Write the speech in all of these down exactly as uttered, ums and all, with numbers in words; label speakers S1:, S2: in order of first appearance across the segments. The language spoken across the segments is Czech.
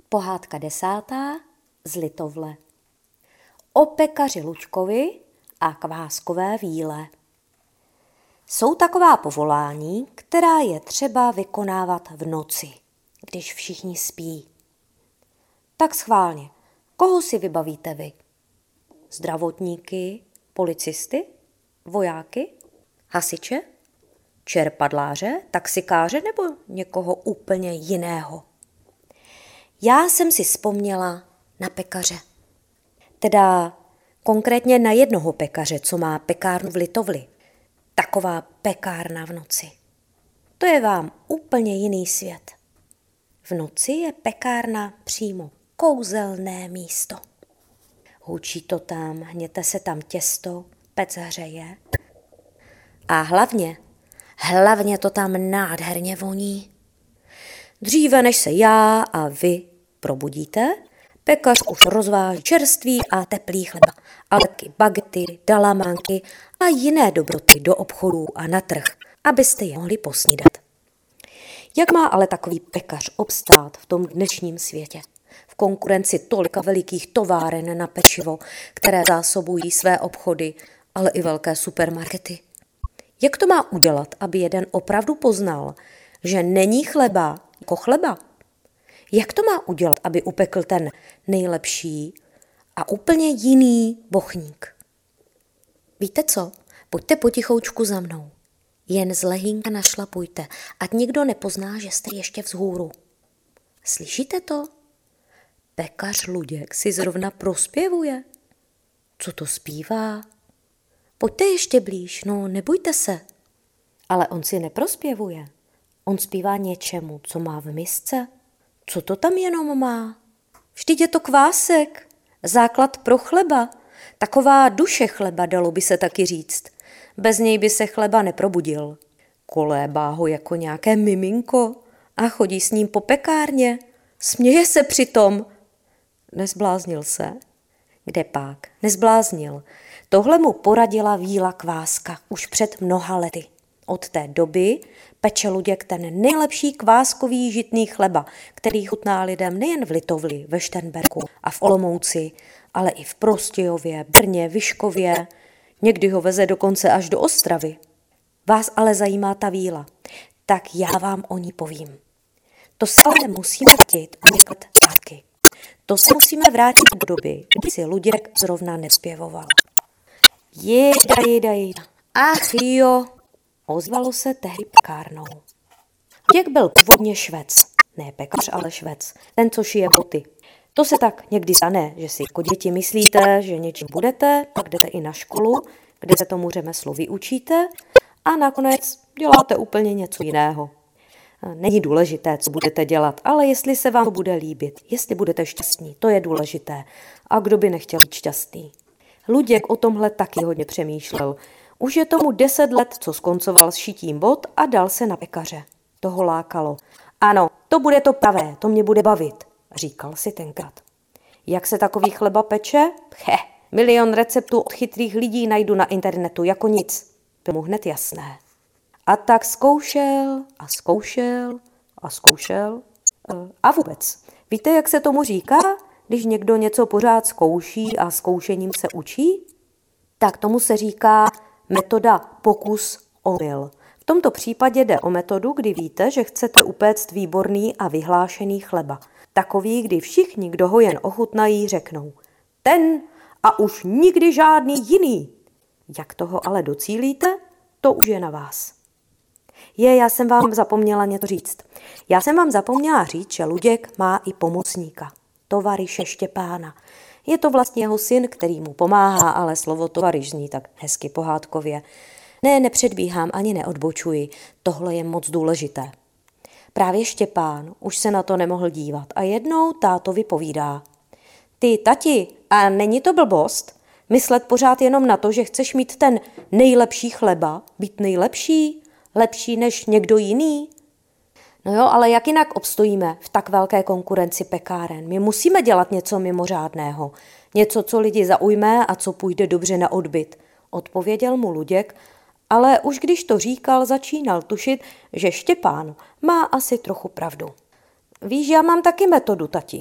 S1: Pohádka desátá z Litovle. O pekaři Luďkovi a kváskové víle. Jsou taková povolání, která je třeba vykonávat v noci, když všichni spí. Tak schválně, koho si vybavíte vy? Zdravotníky, policisty, vojáky, hasiče, čerpadláře, taxikáře nebo někoho úplně jiného? Já jsem si vzpomněla na pekaře. Teda konkrétně na jednoho pekaře, co má pekárnu v Litovli. Taková pekárna v noci. To je vám úplně jiný svět. V noci je pekárna přímo kouzelné místo. Hučí to tam, hněte se tam těsto, pec hřeje. A hlavně, hlavně to tam nádherně voní. Dříve než se já a vy probudíte, pekař už rozváží čerstvý a teplý chleba, ale taky bagety, dalamánky a jiné dobroty do obchodů a na trh, abyste je mohli posnídat. Jak má ale takový pekař obstát v tom dnešním světě? V konkurenci tolika velikých továren na pečivo, které zásobují své obchody, ale i velké supermarkety. Jak to má udělat, aby jeden opravdu poznal, že není chleba jako chleba? Jak to má udělat, aby upekl ten nejlepší a úplně jiný bochník? Víte co? Pojďte potichoučku za mnou. Jen z lehínka našlapujte, ať nikdo nepozná, že jste ještě vzhůru. Slyšíte to? Pekař Luděk si zrovna prospěvuje. Co to zpívá? Pojďte ještě blíž, no nebojte se. Ale on si neprospěvuje. On zpívá něčemu, co má v misce. Co to tam jenom má? Vždyť je to kvásek, základ pro chleba. Taková duše chleba, dalo by se taky říct. Bez něj by se chleba neprobudil. Kolébá ho jako nějaké miminko a chodí s ním po pekárně. Směje se přitom. Nezbláznil se? Kde pak? Nezbláznil. Tohle mu poradila víla kváska už před mnoha lety. Od té doby peče Luděk ten nejlepší kváskový žitný chleba, který chutná lidem nejen v Litovli, ve Šternberku a v Olomouci, ale i v Prostějově, Brně, Vyškově. Někdy ho veze dokonce až do Ostravy. Vás ale zajímá ta víla, tak já vám o ní povím. To se ale musíme vrátit o několik let zpátky. To se musíme vrátit do doby, kdy si Luděk zrovna nespěvoval. Jejda, jejda, jejda. Ach jo, ozvalo se tehdy pekárnou. Luděk byl původně Švec. Ne pekař, ale Švec. Ten, co šije boty. To se tak někdy stane, že si jako děti myslíte, že něčím budete, pak jdete i na školu, kde se tomu řemeslu vyučíte a nakonec děláte úplně něco jiného. Není důležité, co budete dělat, ale jestli se vám to bude líbit, jestli budete šťastní, to je důležité. A kdo by nechtěl být šťastný? Luděk o tomhle taky hodně přemýšlel. Už je tomu deset let, co skoncoval s šitím bot a dal se na pekaře. To ho lákalo. Ano, to bude to pravé, to mě bude bavit, říkal si tenkrát. Jak se takový chleba peče? He, milion receptů od chytrých lidí najdu na internetu jako nic. Bylo mu hned jasné. A tak zkoušel a zkoušel a zkoušel a vůbec. Víte, jak se tomu říká, když někdo něco pořád zkouší a zkoušením se učí? Tak tomu se říká metoda pokus omyl. V tomto případě jde o metodu, kdy víte, že chcete upéct výborný a vyhlášený chleba. Takový, kdy všichni, kdo ho jen ochutnají, řeknou ten a už nikdy žádný jiný. Jak toho ale docílíte, to už je na vás. Je, já jsem vám zapomněla něco říct. Já jsem vám zapomněla říct, že Luděk má i pomocníka, tovaryše Štěpána. Je to vlastně jeho syn, který mu pomáhá, ale slovo tovaryš zní tak hezky pohádkově. Ne, nepředbíhám ani neodbočuji, tohle je moc důležité. Právě Štěpán už se na to nemohl dívat a jednou tátovi povídá. Ty, tati, a není to blbost? Myslet pořád jenom na to, že chceš mít ten nejlepší chleba, být nejlepší, lepší než někdo jiný? No jo, ale jak jinak obstojíme v tak velké konkurenci pekáren? My musíme dělat něco mimořádného, něco, co lidi zaujme a co půjde dobře na odbyt, odpověděl mu Luděk, ale už když to říkal, začínal tušit, že Štěpán má asi trochu pravdu. Víš, já mám taky metodu, tati,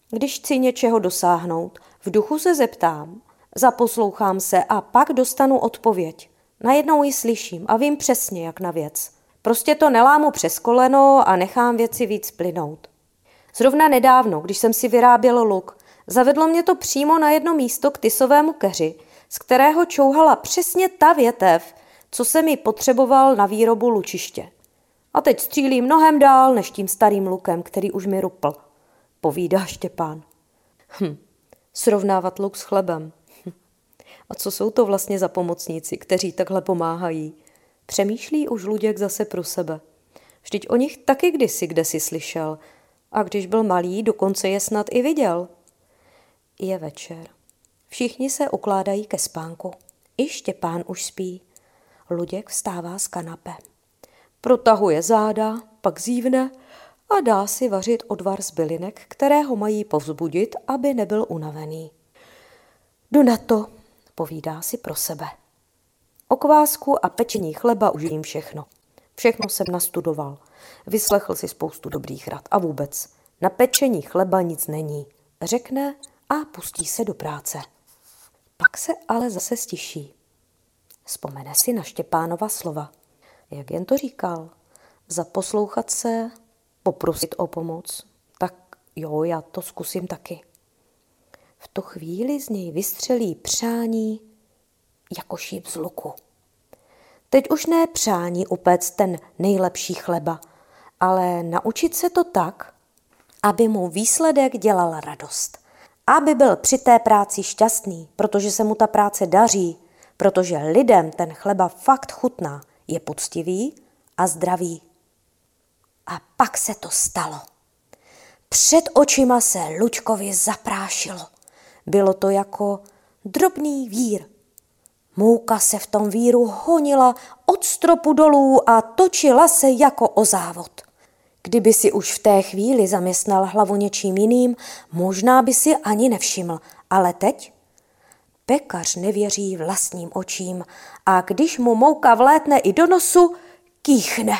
S1: Když chci něčeho dosáhnout, v duchu se zeptám, zaposlouchám se a pak dostanu odpověď. Najednou ji slyším a vím přesně, jak na věc. Prostě to nelámu přes koleno a nechám věci víc plynout. Zrovna nedávno, když jsem si vyráběl luk, zavedlo mě to přímo na jedno místo k tysovému keři, z kterého čouhala přesně ta větev, co jsem mi potřeboval na výrobu lučiště. A teď střílí mnohem dál než tím starým lukem, který už mi rupl, povídá Štěpán. Hm, srovnávat luk s chlebem. Hm. A co jsou to vlastně za pomocníci, kteří takhle pomáhají? Přemýšlí už Luděk zase pro sebe. Vždyť o nich taky kdysi kdesi slyšel. A když byl malý, dokonce je snad i viděl. Je večer. Všichni se ukládají ke spánku. I Štěpán už spí. Luděk vstává z kanape. Protahuje záda, pak zívne a dá si vařit odvar z bylinek, které ho mají povzbudit, aby nebyl unavený. Jdu na to, povídá si pro sebe. O kvásku a pečení chleba už vím všechno. Všechno jsem nastudoval. Vyslechl si spoustu dobrých rad a vůbec. Na pečení chleba nic není. Řekne a pustí se do práce. Pak se ale zase stiší. Vzpomene si na Štěpánova slova. Jak jen to říkal? Zaposlouchat se, poprosit o pomoc. Tak jo, já to zkusím taky. V tu chvíli z něj vystřelí přání jako šíp z luku. Teď už ne přání upéct ten nejlepší chleba, ale naučit se to tak, aby mu výsledek dělal radost. Aby byl při té práci šťastný, protože se mu ta práce daří, protože lidem ten chleba fakt chutná, je poctivý a zdravý. A pak se to stalo. Před očima se Luďkovi zaprášilo. Bylo to jako drobný vír. Mouka se v tom víru honila od stropu dolů a točila se jako o závod. Kdyby si už v té chvíli zaměstnal hlavu něčím jiným, možná by si ani nevšiml. Ale teď? Pekař nevěří vlastním očím a když mu mouka vlétne i do nosu, kýchne.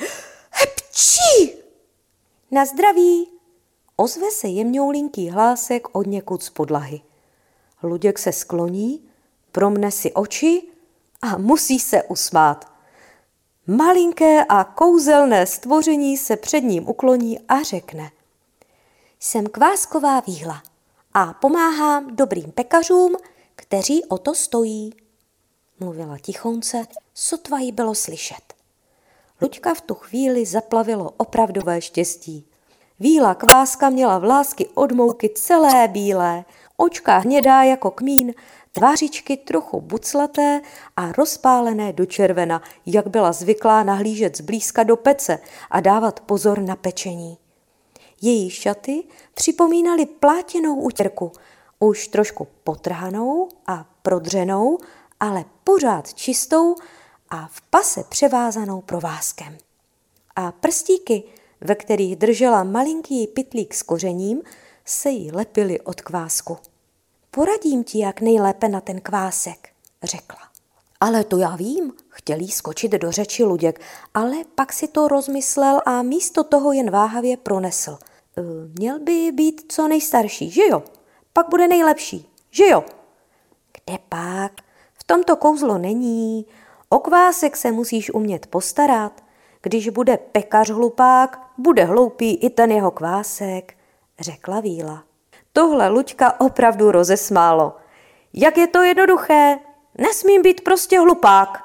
S1: Hepčí! Na zdraví! Ozve se jemňoulinký hlásek od někud z podlahy. Luděk se skloní, promne si oči a musí se usmát. Malinké a kouzelné stvoření se před ním ukloní a řekne. Jsem Kvásková Víla a pomáhám dobrým pekařům, kteří o to stojí. Mluvila tichonce, sotva jí bylo slyšet. Luďka v tu chvíli zaplavilo opravdové štěstí. Víla Kváska měla vlásky od mouky celé bílé, očka hnědá jako kmín, tvářičky trochu buclaté a rozpálené do červena, jak byla zvyklá nahlížet zblízka do pece a dávat pozor na pečení. Její šaty připomínaly plátěnou utěrku, už trošku potrhanou a prodřenou, ale pořád čistou a v pase převázanou provázkem. A prstíky, ve kterých držela malinký pytlík s kořením, se jí lepily od kvásku. Poradím ti, jak nejlépe na ten kvásek, řekla. Ale to já vím, chtěl jí skočit do řeči Luděk, ale pak si to rozmyslel a místo toho jen váhavě pronesl. E, měl by být co nejstarší, že jo? Pak bude nejlepší, že jo? Kde pak? V tomto kouzlo není. O kvásek se musíš umět postarat. Když bude pekař hlupák, bude hloupý i ten jeho kvásek, řekla Víla. Tohle Luďka opravdu rozesmálo. Jak je to jednoduché, nesmím být prostě hlupák.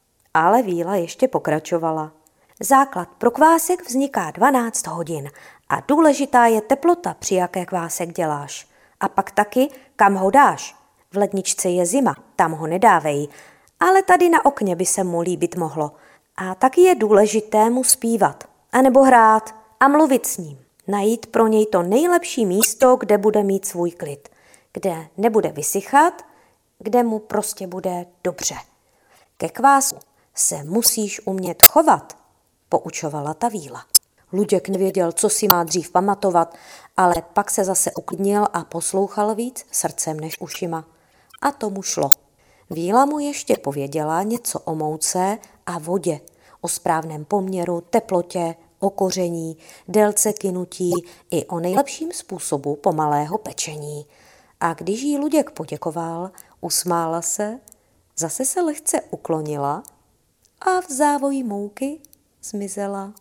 S1: Ale Víla ještě pokračovala. Základ pro kvásek vzniká dvanáct hodin a důležitá je teplota, při jaké kvásek děláš. A pak taky, kam ho dáš. V ledničce je zima, tam ho nedávej, ale tady na okně by se mu líbit mohlo. A taky je důležité mu zpívat, anebo hrát a mluvit s ním. Najít pro něj to nejlepší místo, kde bude mít svůj klid, kde nebude vysychat, kde mu prostě bude dobře. Ke kvásu se musíš umět chovat, poučovala ta Víla. Luděk nevěděl, co si má dřív pamatovat, ale pak se zase uklidnil a poslouchal víc srdcem než ušima. A tomu šlo. Víla mu ještě pověděla něco o mouce a vodě, o správném poměru, teplotě o koření, délce kynutí i o nejlepším způsobu pomalého pečení. A když jí Luděk poděkoval, usmála se, zase se lehce uklonila a v závoji mouky zmizela.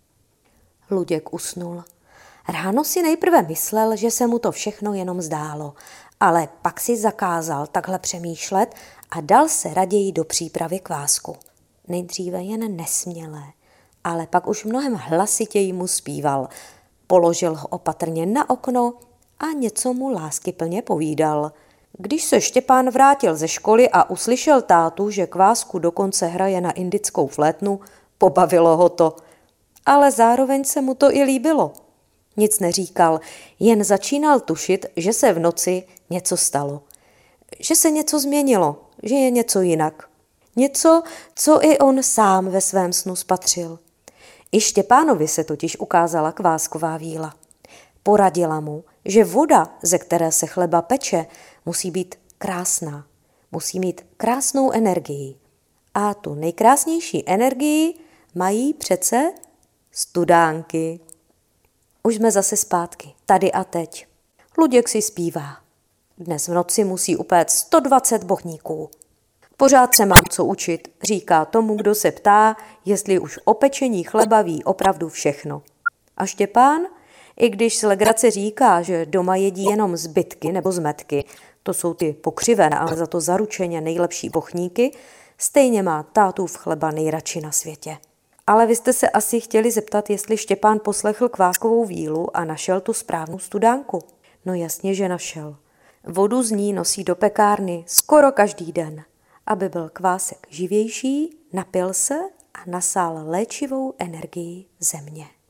S1: Luděk usnul. Ráno si nejprve myslel, že se mu to všechno jenom zdálo, ale pak si zakázal takhle přemýšlet a dal se raději do přípravy kvásku. Nejdříve jen nesmělé, ale pak už mnohem hlasitěji mu zpíval. Položil ho opatrně na okno a něco mu láskyplně povídal. Když se Štěpán vrátil ze školy a uslyšel tátu, že kvásku dokonce hraje na indickou flétnu, pobavilo ho to. Ale zároveň se mu to i líbilo. Nic neříkal, jen začínal tušit, že se v noci něco stalo. Že se něco změnilo, že je něco jinak. Něco, co i on sám ve svém snu spatřil. I Štěpánovi se totiž ukázala kvásková víla. Poradila mu, že voda, ze které se chleba peče, musí být krásná. Musí mít krásnou energii. A tu nejkrásnější energii mají přece studánky. Už jsme zase zpátky, tady a teď. Luděk si zpívá. Dnes v noci musí upéct sto dvacet bochníků. Pořád se mám co učit, říká tomu, kdo se ptá, jestli už o pečení chleba ví opravdu všechno. A Štěpán, i když z legrace říká, že doma jedí jenom zbytky nebo zmetky, to jsou ty pokřivené, ale za to zaručeně nejlepší bochníky, stejně má tátův chleba nejradši na světě. Ale vy jste se asi chtěli zeptat, jestli Štěpán poslechl kváskovou vílu a našel tu správnou studánku. No jasně, že našel. Vodu z ní nosí do pekárny skoro každý den. Aby byl kvásek živější, napil se a nasál léčivou energii země.